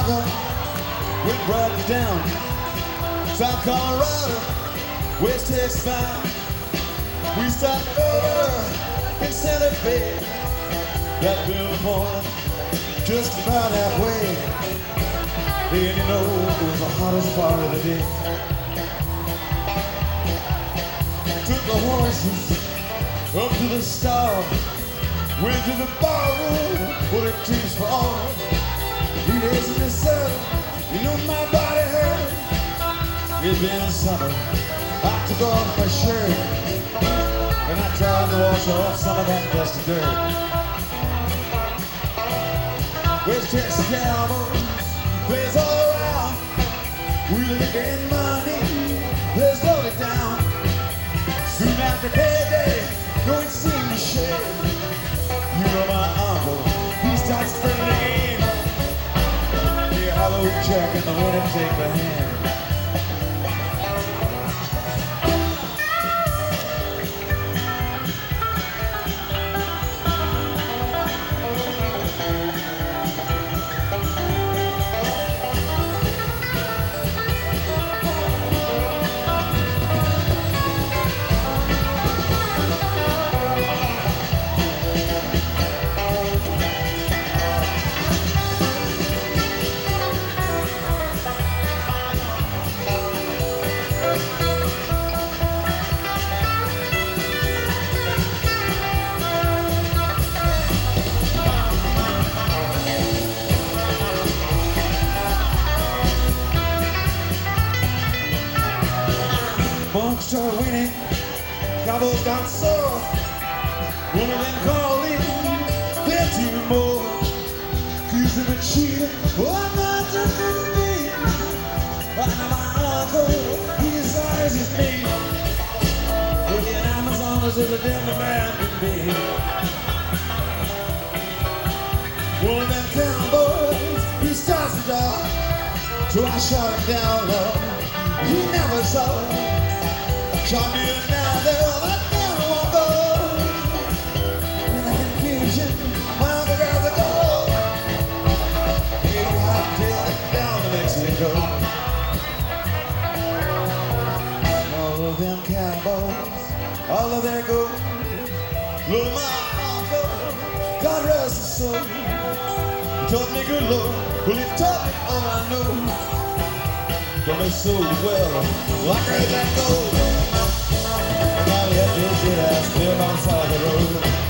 uncle went riding down South Colorado, West Texas bound. We stopped over in Santa Fe, that little point just about halfway. Then you know it was the hottest part of the day. Took the horses up to the stall, went to the bar room, put a tears for all. 3 days in the sun, you know my body hurt. It's been summer, I took off my shirt, and I tried to wash off some of that dusty dirt. West Texas cowboys plays all around. We live in money, let's slow it down. Soon after payday, no it seemed to shade. You know my uncle, he starts to bring the game. The hollow check and the winner take the hand. Bucks start winning, Cowboys got sore. One of them called in, they're too more. Accusing the cheater, I'm not just in me. I know my uncle, he's as sorry as his me. With the Amazons as a devil man can be. One of them cowboys, he starts to die. So I shot him down low, he never saw it. Shot me another, but never won't go. In the confusion, my uncle got the gold. He hightailed it down to Mexico. All of them cowboys, all of their gold. Lord, my uncle, God rest his soul. He taught me good Lord, well he taught me all I know. Done me so well, like red that gold. Now let this shit ass live on the side of the road.